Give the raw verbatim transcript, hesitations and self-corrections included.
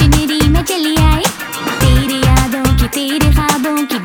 मेरी मैं चली आई, तेरी यादों की तेरे ख्वाबों की